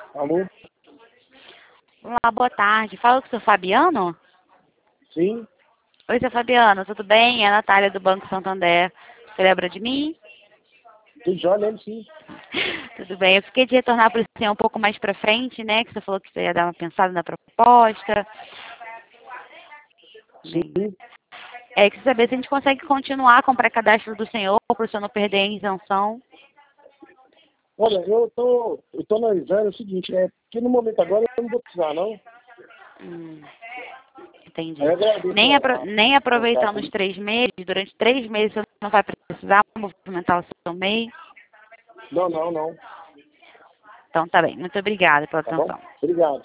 Alô? Olá, boa tarde. Fala com o seu Fabiano? Sim? Oi, seu Fabiano, tudo bem? É a Natália do Banco Santander. Você lembra de mim? Tudo já lembro, sim. Tudo bem. Eu fiquei de retornar para você um pouco mais para frente, né? Que você falou que você ia dar uma pensada na proposta. Bem, Sim. queria saber se a gente consegue continuar com o pré-cadastro do senhor, para o senhor não perder a isenção. Olha, eu tô analisando o seguinte, que no momento agora eu não vou precisar, não. Entendi. Aí eu agradeço Nem a contato. aproveitando os 3 meses, durante 3 meses você não vai precisar movimentar o seu MEI. Não. Então tá bem. Muito obrigada pela Tá bom? atenção. Obrigado.